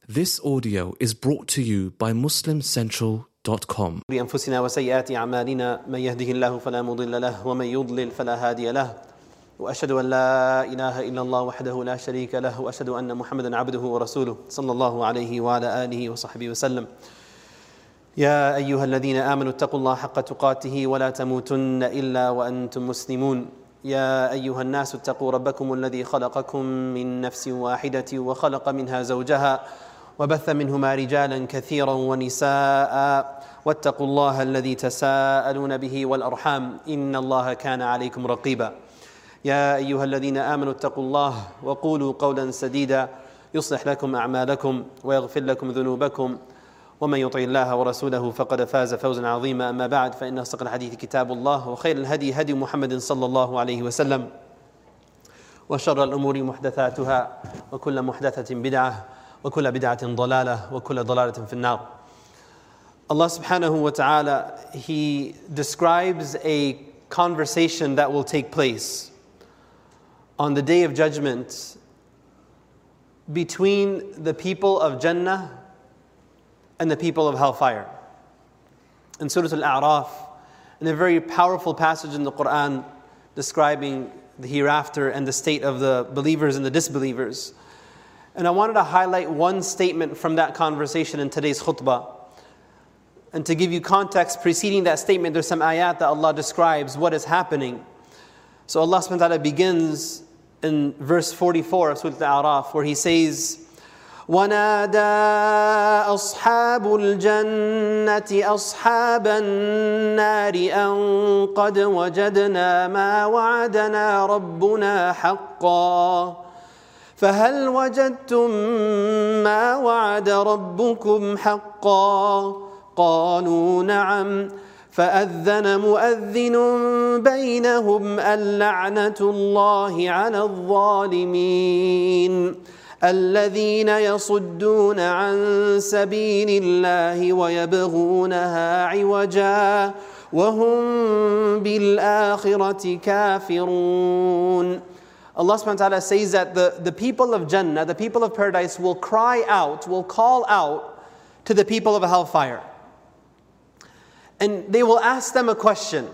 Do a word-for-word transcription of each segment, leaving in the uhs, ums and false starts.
This audio is brought to you by muslim central dot com. لأنفسنا وسيئات أعمالنا من يهده الله فلا مضل له ومن يضلل فلا هادي له وأشهد أن لا إله إلا الله وحده لا شريك له وأشهد أن محمدا عبده ورسوله صلى الله عليه وعلى آله وصحبه وسلم. يا أيها الذين آمنوا اتقوا الله حق تقاته ولا تموتن إلا وأنتم مسلمون. يا أيها الناس اتقوا ربكم الذي خلقكم من نفس واحدة وخلق منها زوجها وبث منهما رجالا كثيرا ونساء واتقوا الله الذي تساءلون به والأرحام إن الله كان عليكم رقيبا. يا أيها الذين آمنوا اتقوا الله وقولوا قولا سديدا يصلح لكم أعمالكم ويغفر لكم ذنوبكم ومن يطع الله ورسوله فقد فاز فوزا عظيما. أما بعد فإن أصدق الحديث كتاب الله وخير الهدي هدي محمد صلى الله عليه وسلم وشر الأمور محدثاتها وكل محدثة بدعة وكل بدعة ضلالة وكل ضلالة في النار. Allah subhanahu wa ta'ala, He describes a conversation that will take place on the Day of Judgment between the people of Jannah and the people of Hellfire. In Surah Al-A'raf, in a very powerful passage in the Quran describing the hereafter and the state of the believers and the disbelievers. And I wanted to highlight one statement from that conversation in today's khutbah. And to give you context preceding that statement, there's some ayat that Allah describes what is happening. So Allah subhanahu wa ta'ala begins in verse forty-four of Surah Al-A'raf, where He says, وَنَادَى أَصْحَابُ الْجَنَّةِ أَصْحَابَ النَّارِ أَن قَدْ وَجَدْنَا مَا وَعَدَنَا رَبُّنَا حَقًّا فهل وجدتم ما وعد ربكم حقا قالوا نعم فأذن مؤذن بينهم اللعنة الله على الظالمين الذين يصدون عن سبيل الله ويبغونها عوجا وهم بالآخرة كافرون. Allah subhanahu wa ta'ala says that the, the people of Jannah, the people of paradise will cry out, will call out to the people of hellfire. And they will ask them a question.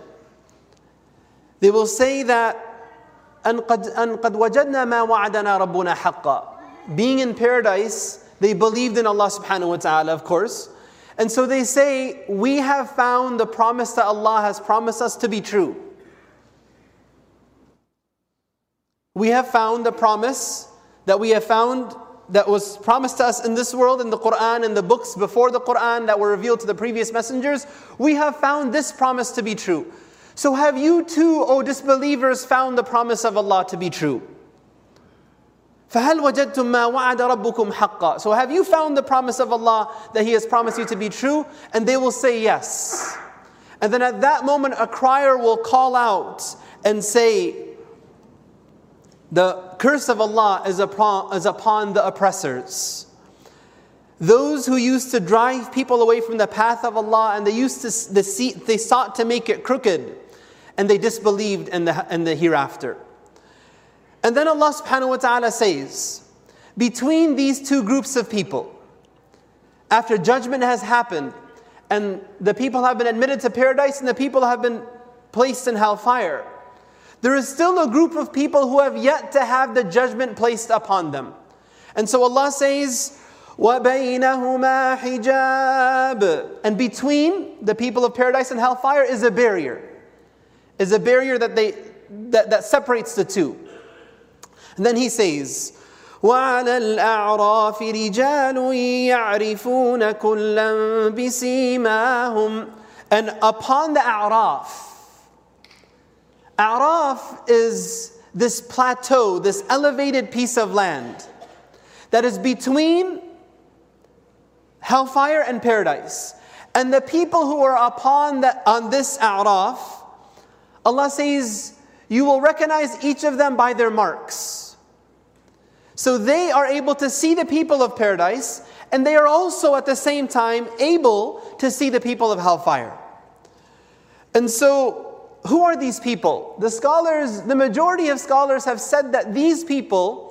They will say that, أَن قَدْ, أن قد وَجَدْنَا مَا وَعَدَنَا رَبُّنَا حَقًّا. Being in paradise, they believed in Allah subhanahu wa ta'ala, of course. And so they say, we have found the promise that Allah has promised us to be true. We have found the promise that we have found that was promised to us in this world, in the Quran, in the books before the Quran that were revealed to the previous messengers. We have found this promise to be true. So have you too, O disbelievers, found the promise of Allah to be true? فَهَلْ وَجَدْتُم مَا وَعَدَ رَبُّكُمْ حَقًّا. So have you found the promise of Allah that He has promised you to be true? And they will say yes. And then at that moment a crier will call out and say, the curse of Allah is upon, is upon the oppressors. Those who used to drive people away from the path of Allah, and they used to they, they sought to make it crooked, and they disbelieved in the, in the hereafter. And then Allah subhanahu wa ta'ala says, between these two groups of people, after judgment has happened, and the people have been admitted to paradise, and the people have been placed in hellfire, there is still a group of people who have yet to have the judgment placed upon them. And so Allah says, وَبَيْنَهُمَا حِجَابٌ. And between the people of paradise and hellfire is a barrier. Is a barrier that they that, that separates the two. And then He says, وَعَلَى الْأَعْرَافِ رِجَالٌ يَعْرِفُونَ كُلًّا بِسِيمَاهُمْ. And upon the A'raf, A'raf is this plateau, this elevated piece of land that is between hellfire and paradise. And the people who are upon the, on this A'raf, Allah says, you will recognize each of them by their marks. So they are able to see the people of paradise, and they are also at the same time able to see the people of hellfire. And so, who are these people? The scholars, the majority of scholars have said that these people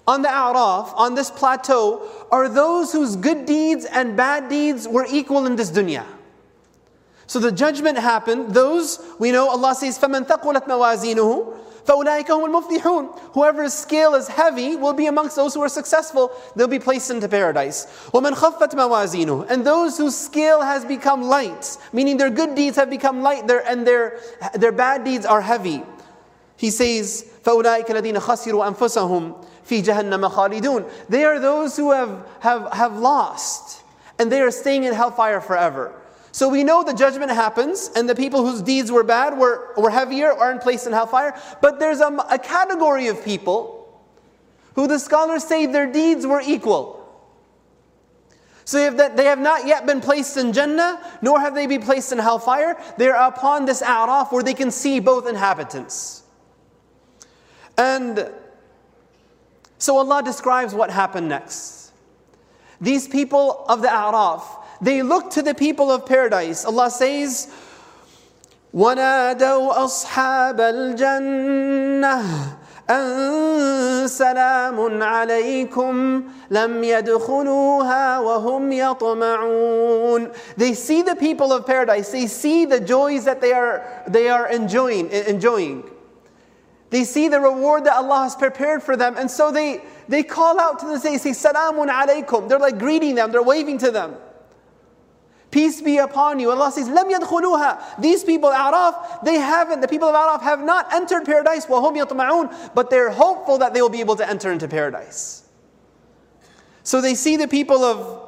on the A'raf, on this plateau, are those whose good deeds and bad deeds were equal in this dunya. So the judgment happened. Those, we know Allah says, فَمَنْ ثَقُلَتْ مَوَازِينُهُ فَأُولَٰئِكَ هُمُ الْمُفْلِحُونَ. Whoever's scale is heavy will be amongst those who are successful. They'll be placed into paradise. وَمَنْ خَفَّتْ مَوَازِينُهُ. And those whose scale has become light, meaning their good deeds have become light their, and their, their bad deeds are heavy. He says, فَأُولَٰئِكَ الَّذِينَ خَسِرُوا أَنفُسَهُمْ فِي جَهَنَّمَ خَالِدُونَ. They are those who have, have, have lost, and they are staying in hellfire forever. So we know the judgment happens, and the people whose deeds were bad, were, were heavier, aren't placed in hellfire. But there's a, a category of people who the scholars say their deeds were equal. So if that they have not yet been placed in Jannah, nor have they been placed in hellfire. They are upon this A'raf where they can see both inhabitants. And so Allah describes what happened next. These people of the A'raf, they look to the people of paradise. Allah says, وَنَادَوْا أَصْحَابَ الْجَنَّةِ أَن سَلَامٌ عَلَيْكُمْ لَمْ يَدْخُلُوهَا وَهُمْ يَطْمَعُونَ. They see the people of paradise. They see the joys that they are, they are enjoying, enjoying. They see the reward that Allah has prepared for them. And so they, they call out to them, they say, Salamun alaykum. They're like greeting them, they're waving to them. Peace be upon you. Allah says, Lam yadkhuluha. These people, A'raf, they haven't, the people of A'raf have not entered paradise. وَهُمْ يَطْمَعُونَ. But they're hopeful that they will be able to enter into paradise. So they see the people of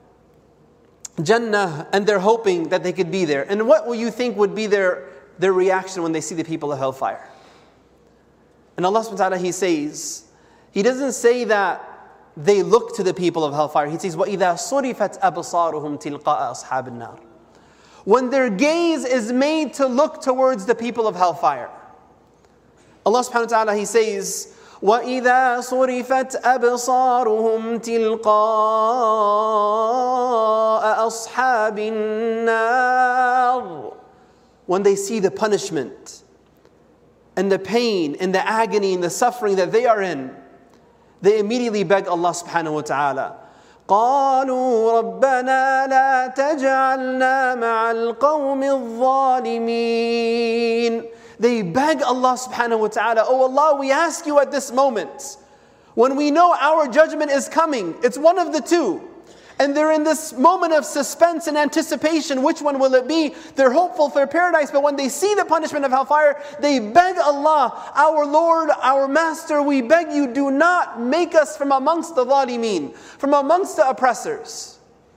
Jannah and they're hoping that they could be there. And what will you think would be their, their reaction when they see the people of hellfire? And Allah subhanahu wa ta'ala, He says, He doesn't say that they look to the people of hellfire. He says, وَإِذَا صُرِفَتْ أَبْصَارُهُمْ تِلْقَاءَ أَصْحَابِ النَّارِ. When their gaze is made to look towards the people of hellfire. Allah subhanahu wa ta'ala, He says, وَإِذَا صُرِفَتْ أَبْصَارُهُمْ تِلْقَاءَ أَصْحَابِ النَّارِ. When they see the punishment and the pain and the agony and the suffering that they are in, they immediately beg Allah subhanahu wa ta'ala. قَالُوا رَبَّنَا لَا تَجْعَلْنَا مَعَ الْقَوْمِ الظَّالِمِينَ. They beg Allah subhanahu wa ta'ala, Oh Allah, we ask you at this moment, when we know our judgment is coming, it's one of the two. And they're in this moment of suspense and anticipation. Which one will it be? They're hopeful for paradise, but when they see the punishment of hellfire, they beg Allah, our Lord, our Master, we beg you, do not make us from amongst the zalimeen, from amongst the oppressors.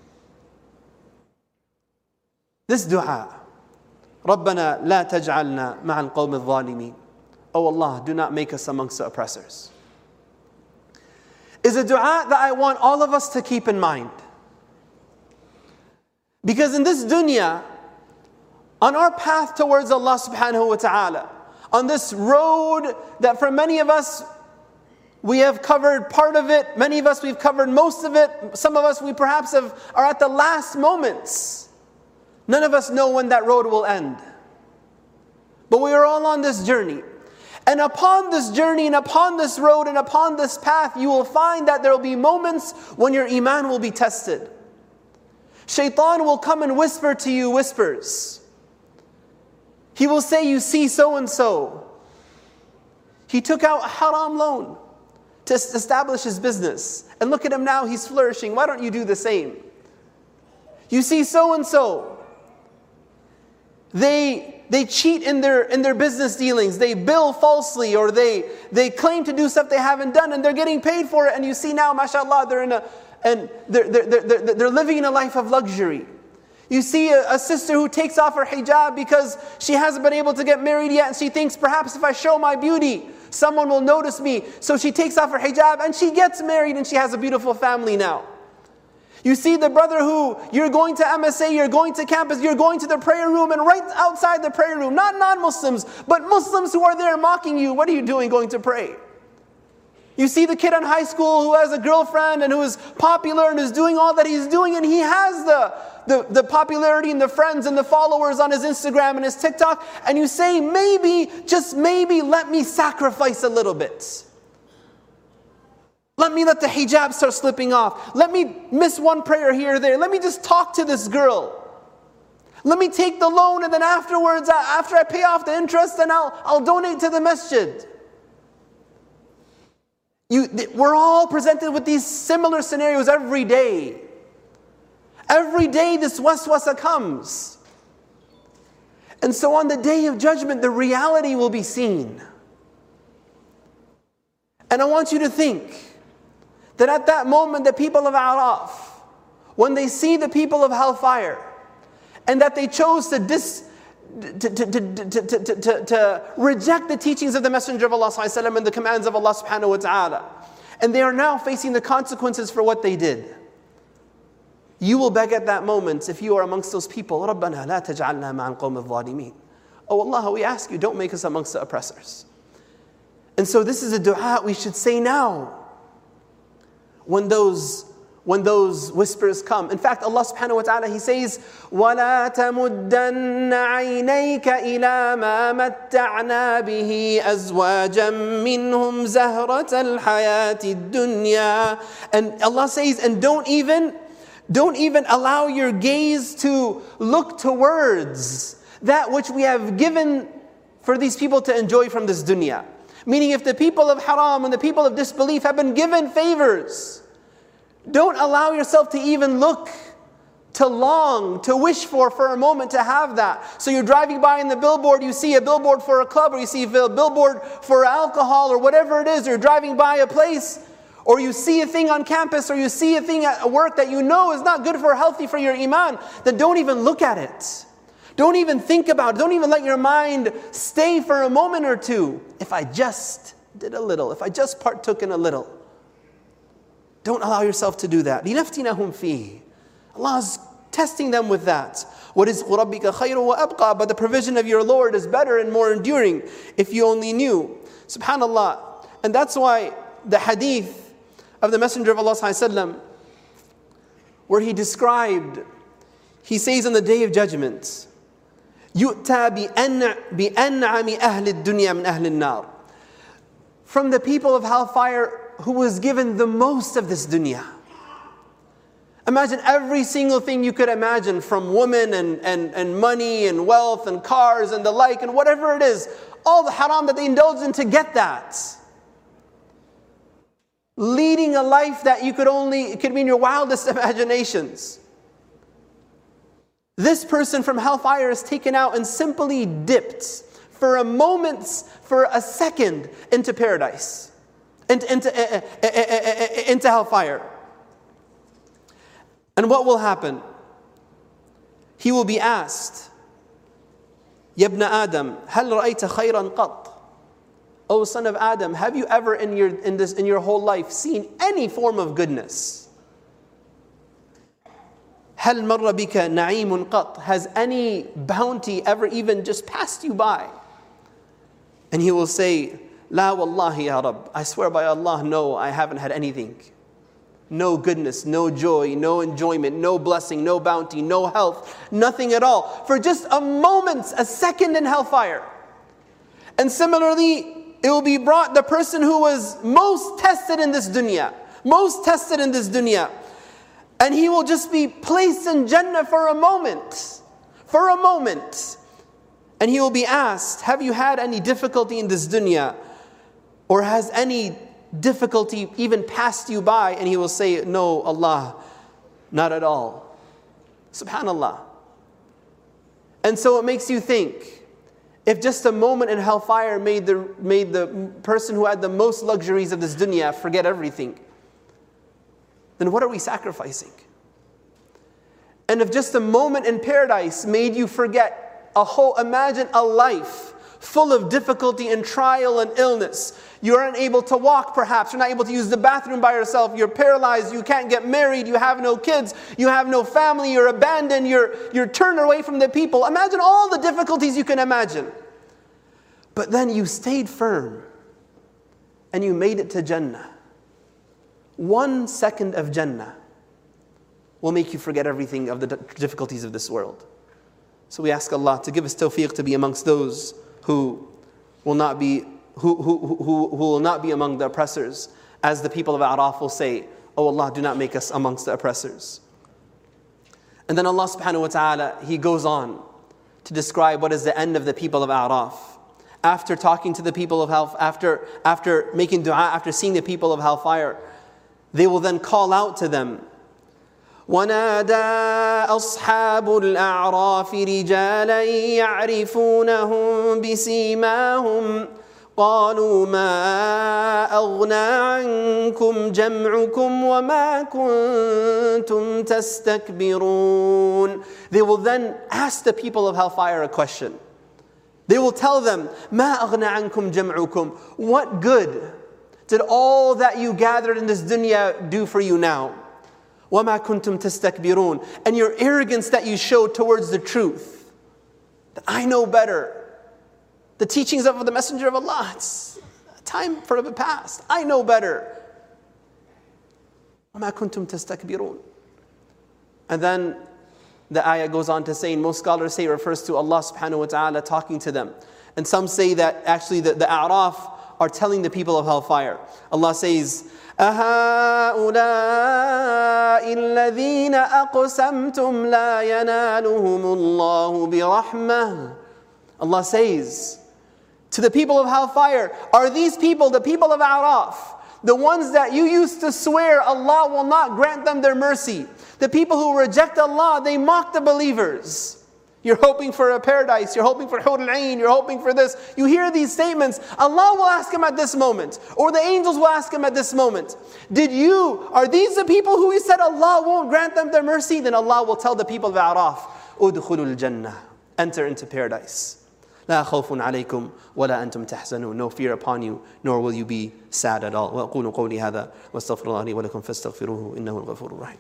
This dua, رَبَّنَا لَا تَجْعَلْنَا مَعَ الْقَوْمِ الظَّالِمِينَ. Oh Allah, do not make us amongst the oppressors. Is a dua that I want all of us to keep in mind. Because in this dunya, on our path towards Allah subhanahu wa ta'ala, on this road that for many of us, we have covered part of it, many of us we've covered most of it, some of us we perhaps have, are at the last moments. None of us know when that road will end. But we are all on this journey. And upon this journey and upon this road and upon this path, you will find that there will be moments when your iman will be tested. Shaitan will come and whisper to you whispers. He will say, you see so and so. He took out a haram loan to establish his business. And look at him now, he's flourishing. Why don't you do the same? You see so and so. They... They cheat in their in their business dealings. They bill falsely, or they they claim to do stuff they haven't done, and they're getting paid for it. And you see now, mashallah, they're in a and they're they're they're, they're living in a life of luxury. You see a, a sister who takes off her hijab because she hasn't been able to get married yet, and she thinks perhaps if I show my beauty, someone will notice me. So she takes off her hijab and she gets married, and she has a beautiful family now. You see the brother who, you're going to M S A, you're going to campus, you're going to the prayer room, and right outside the prayer room, not non-Muslims, but Muslims who are there mocking you. What are you doing going to pray? You see the kid in high school who has a girlfriend and who is popular and is doing all that he's doing, and he has the, the, the popularity and the friends and the followers on his Instagram and his TikTok, and you say, maybe, just maybe, let me sacrifice a little bit. Let me let the hijab start slipping off. Let me miss one prayer here or there. Let me just talk to this girl. Let me take the loan and then afterwards, after I pay off the interest, then I'll, I'll donate to the masjid. You, we're all presented with these similar scenarios every day. Every day this waswasa comes. And so on the day of judgment, the reality will be seen. And I want you to think that at that moment, the people of Araf, when they see the people of hellfire, and that they chose to dis, to, to, to, to, to, to, to reject the teachings of the Messenger of Allah sallallahu alaihi wasallam and the commands of Allah subhanahu wa ta'ala, and they are now facing the consequences for what they did. You will beg at that moment, if you are amongst those people, رَبَّنَا لَا تَجْعَلْنَا مَعَ الْقَوْمِ الظَّالِمِينَ. Oh Allah, we ask you, don't make us amongst the oppressors. And so this is a dua we should say now, when those when those whispers come. In fact, Allah subhanahu wa ta'ala, He says, وَلَا تَمُدَّنَّ عَيْنَيْكَ إِلَى مَا مَتَّعْنَا بِهِ أَزْوَاجًا مِّنْهُمْ زَهْرَةَ الْحَيَاةِ الدُّنْيَا. And Allah says, and don't even, don't even allow your gaze to look towards that which we have given for these people to enjoy from this dunya. Meaning, if the people of haram and the people of disbelief have been given favors, don't allow yourself to even look, to long, to wish for for a moment to have that. So you're driving by in the billboard, you see a billboard for a club, or you see a billboard for alcohol, or whatever it is, or you're driving by a place, or you see a thing on campus, or you see a thing at work that you know is not good for healthy for your iman, then don't even look at it. Don't even think about it. Don't even let your mind stay for a moment or two. If I just did a little, if I just partook in a little. Don't allow yourself to do that. لِنَفْتِنَهُمْ فِيهِ. Allah is testing them with that. وَرِزْقُ رَبِّكَ خَيْرٌ وَأَبْقَى. But the provision of your Lord is better and more enduring, if you only knew. SubhanAllah. And that's why the hadith of the Messenger of Allah sallallahu alaihi wasallam, where he described, he says on the day of judgment, يُؤْتَى بِأَنْعَمِ أَهْلِ الدُّنْيَا مِنْ أَهْلِ النَّارِ. From the people of hellfire, who was given the most of this dunya. Imagine every single thing you could imagine, from women and, and, and money and wealth and cars and the like and whatever it is, all the haram that they indulge in to get that. Leading a life that you could only, it could be in your wildest imaginations. This person from hellfire is taken out and simply dipped for a moment, for a second, into paradise. Into, into, uh, uh, uh, uh, into hellfire. And what will happen? He will be asked, يَا ابْنَ آدَمْ هَلْ رَأَيْتَ خَيْرًا قَطْ. O son of Adam, have you ever in your, in this, in your whole life seen any form of goodness? هَلْ مَرَّ بِكَ نَعِيمٌ قَطْ. Has any bounty ever even just passed you by? And he will say, La wallahi ya Rabb. I swear by Allah, no, I haven't had anything. No goodness, no joy, no enjoyment, no blessing, no bounty, no health, nothing at all. For just a moment, a second in hellfire. And similarly, it will be brought the person who was most tested in this dunya, most tested in this dunya. And he will just be placed in Jannah for a moment, for a moment. And he will be asked, have you had any difficulty in this dunya? Or has any difficulty even passed you by? And he will say, no, Allah, not at all. SubhanAllah. And so it makes you think, if just a moment in hellfire made the, made the person who had the most luxuries of this dunya forget everything, then what are we sacrificing? And if just a moment in paradise made you forget a whole, imagine a life full of difficulty and trial and illness. You aren't able to walk perhaps. You're not able to use the bathroom by yourself. You're paralyzed. You can't get married. You have no kids. You have no family. You're abandoned. You're, you're turned away from the people. Imagine all the difficulties you can imagine. But then you stayed firm and you made it to Jannah. One second of Jannah will make you forget everything of the difficulties of this world. So we ask Allah to give us tawfiq to be amongst those who will not be who, who, who, who will not be among the oppressors, as the people of A'raf will say, "Oh Allah, do not make us amongst the oppressors." And then Allah subhanahu wa ta'ala, He goes on to describe what is the end of the people of A'raf. After talking to the people of hell, after, after making dua, after seeing the people of hellfire, they will then call out to them, وَنَادَى أَصْحَابُ الْأَعْرَافِ رِجَالًا يَعْرِفُونَهُم بِسِيمَاهُمْ قالوا ما أغنى عنكم جمعكم وما كنتم تستكبرون. They will then ask the people of hellfire a question. They will tell them, ما أغنى عنكم جمعكم. What good did all that you gathered in this dunya do for you now? وما كنتم تستكبرون. And your arrogance that you showed towards the truth. That I know better. The teachings of the Messenger of Allah, it's time for the past. I know better. وَمَا كُنْتُمْ تَسْتَكْبِرُونَ. And then the ayah goes on to say, and most scholars say it refers to Allah subhanahu wa ta'ala talking to them. And some say that actually the, the A'raf are telling the people of hellfire. Allah says, أَهَؤُلَاءِ الَّذِينَ أَقْسَمْتُمْ لَا يَنَالُهُمُ اللَّهُ بِرَحْمَةٍ. Allah says to the people of hellfire, are these people, the people of A'raf, the ones that you used to swear Allah will not grant them their mercy? The people who reject Allah, they mock the believers. You're hoping for a paradise, you're hoping for Hur al-Ain, you're hoping for this. You hear these statements, Allah will ask him at this moment, or the angels will ask him at this moment, did you, are these the people who he said Allah won't grant them their mercy? Then Allah will tell the people of A'raf, Udkhulul Jannah, enter into paradise. لا خوف عليكم ولا أنتم تحزنون. No fear upon you, nor will you be sad at all. وأقول قولي هذا واستغفر الله لي ولكم فاستغفروه إنه الغفور الرحيم.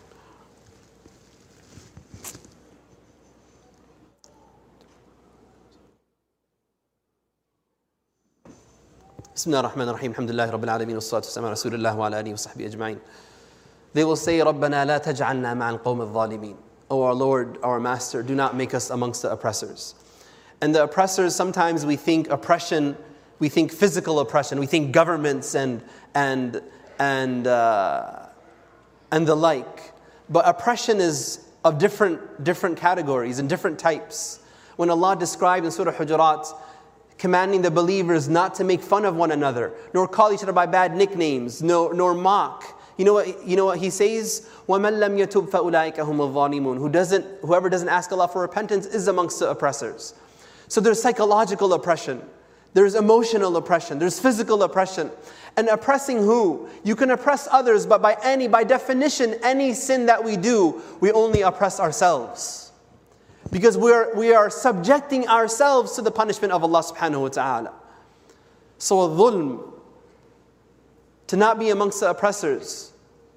بسم الله الرحمن الرحيم. الحمد لله رب العالمين والصلاة والسلام على رسول الله وعلى آله وصحبه أجمعين. They will say, ربنا لا تجعلنا مع القوم الظالمين. O our Lord, our Master, do not make us amongst the oppressors. And the oppressors, sometimes we think oppression, we think physical oppression, we think governments and and and uh, and the like. But oppression is of different different categories and different types. When Allah described in Surah Hujurat, commanding the believers not to make fun of one another, nor call each other by bad nicknames, nor nor mock. You know what? You know what He says? وَمَنْ لَمْ يَتُبْ فَأُولَٰئِكَ هُمُ الظَّالِمُونَ. Who doesn't, whoever doesn't ask Allah for repentance is amongst the oppressors. So there's psychological oppression, there's emotional oppression, there's physical oppression. And oppressing who? You can oppress others, but by any, by definition, any sin that we do, we only oppress ourselves. Because we are, we are subjecting ourselves to the punishment of Allah subhanahu wa ta'ala. So dhulm, to not be amongst the oppressors,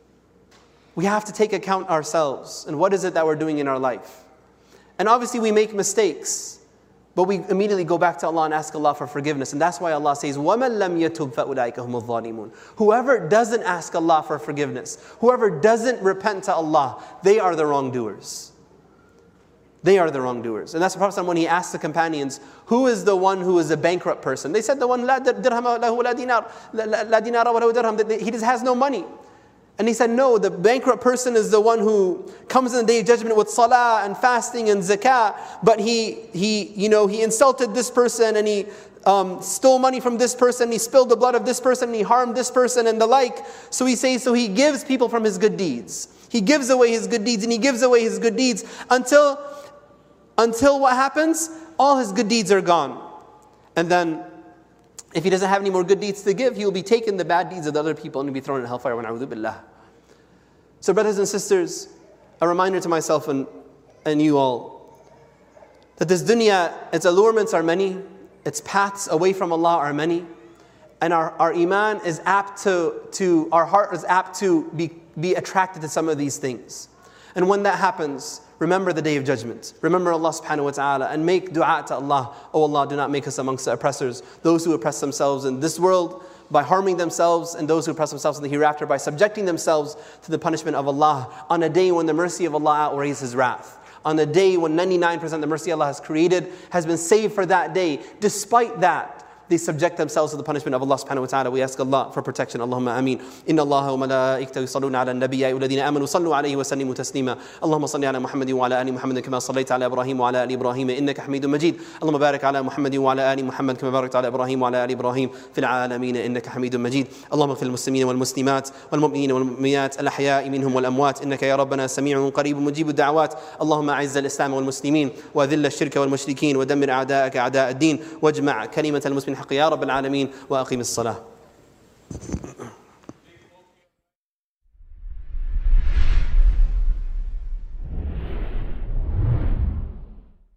we have to take account ourselves and what is it that we're doing in our life. And obviously we make mistakes, but we immediately go back to Allah and ask Allah for forgiveness. And that's why Allah says, وَمَنْ لَمْ يَتُبْ فَأُولَٰئِكَ هُمُ الظَّالِمُونَ. Whoever doesn't ask Allah for forgiveness, whoever doesn't repent to Allah, they are the wrongdoers. They are the wrongdoers. And that's the Prophet when he asked the companions, who is the one who is a bankrupt person? They said the one, لا درهم له ولا دينار, لا دينار ولا درهم, he just has no money. And he said, no, the bankrupt person is the one who comes in the day of judgment with salah and fasting and zakah, but he, he you know, he insulted this person and he um, stole money from this person, he spilled the blood of this person, and he harmed this person and the like. So he says, so he gives people from his good deeds. He gives away his good deeds and he gives away his good deeds until, until what happens? All his good deeds are gone. And then if he doesn't have any more good deeds to give, he will be taken the bad deeds of the other people and will be thrown in hellfire. So brothers and sisters, a reminder to myself and, and you all, that this dunya, its allurements are many, its paths away from Allah are many, and our, our iman is apt to, to, our heart is apt to be, be attracted to some of these things. And when that happens, remember the day of judgment. Remember Allah subhanahu wa ta'ala and make dua to Allah. Oh Allah, do not make us amongst the oppressors, those who oppress themselves in this world by harming themselves, and those who oppress themselves in the hereafter by subjecting themselves to the punishment of Allah on a day when the mercy of Allah outweighs His wrath. On a day when ninety-nine percent of the mercy Allah has created has been saved for that day. Despite that, they subject themselves to the punishment of Allah subhanahu wa ta'ala. We ask Allah for protection. Allahumma ameen. Inna Allah wa malaikatahu yusalluna ala an-nabiy ya ayyuhalladhina amanu sallu alayhi wa sallimu taslima. Allahumma salli ala Muhammadin wa ala ali Muhammadin kama sallaita ala Ibrahim wa ala ali Ibrahim innaka Hamidum Majid. Allahumma barik ala Muhammadin wa ala ali Muhammad kama barakta ala Ibrahim wa ala ali Ibrahim fil alamin innaka Hamidum Majid. Allahumma ighfir lil muslimina wal muslimat wal mu'minina wal mu'minat al ahya'i minhum wal amwat innaka ya rabbana sami'un qaribun mujibud da'awat. Allahumma a'izz al islam wal muslimin wa dhill al shirka wal mushrikeen wa dammir a'da'aka a'da' ad-din wajma' kalimat al muslimin haqq ya rabb al alamin wa aqim as-salah.